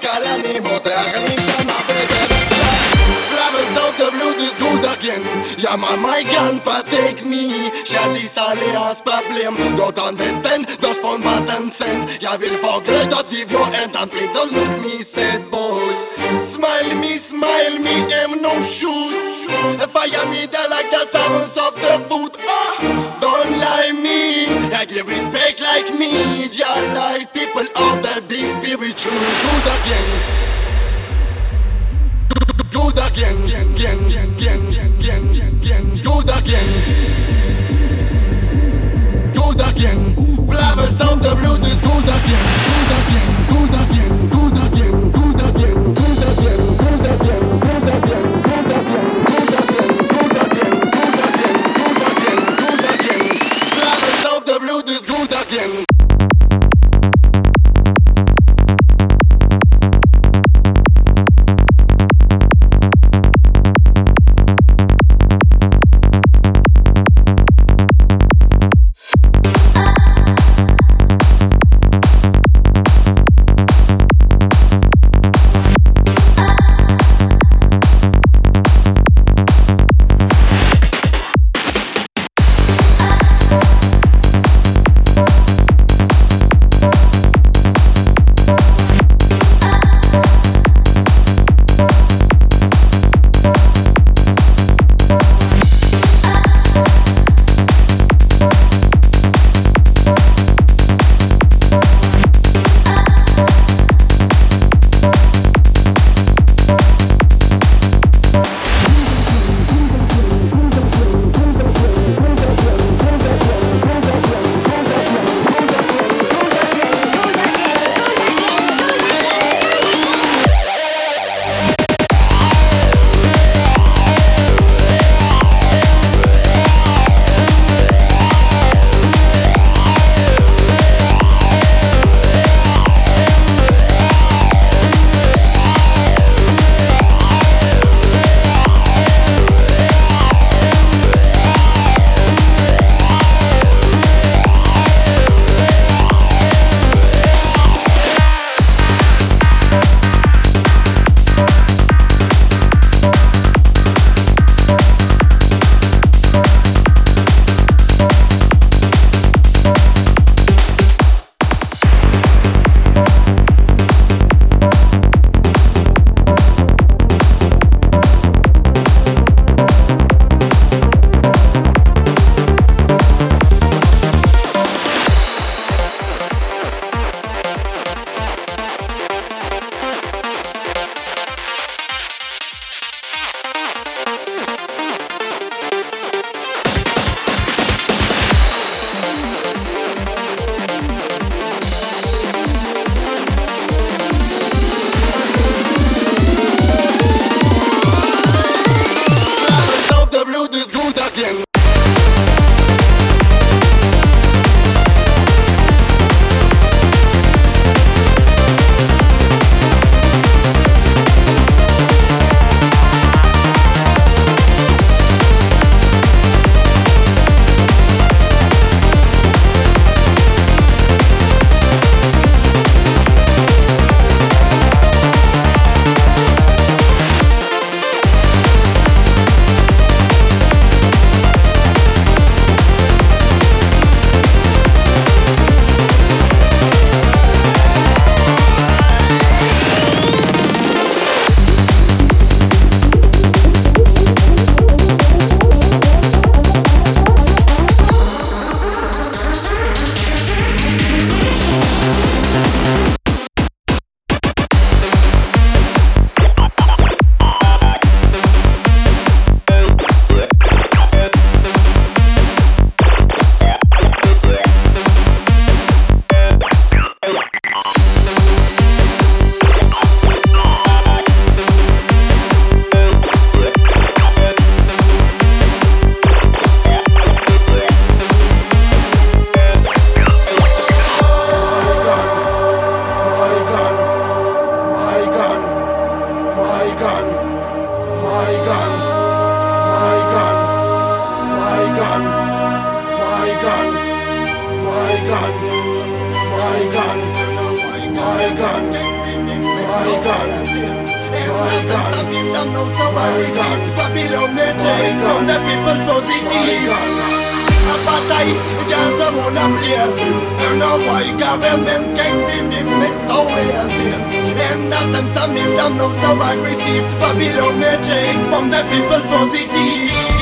אני מותח משנה בדרך Flowers out the blue, this good again Ja man, my grandpa take me Ja, dies alias problem Don't understand, those phone buttons send Ja, will forget that we were end And please don't look me sad boy Smile me, am no shoot Fire me there like the sounds of the food Don't lie me I give respect like me Ja, like people of the big spiritual Good again Good again, good again Good again Flowers on the blue is good again Good again, good again, good again, good again, good again, good again, good again, good again, good again, good again, good again, good again know so aggressive. Babylon they chase from the people positive. A bataille, just a moon and blaze. You know why government can't be me so easy. And the sense of me don't know so aggressive. Babylon they chase from the people positive.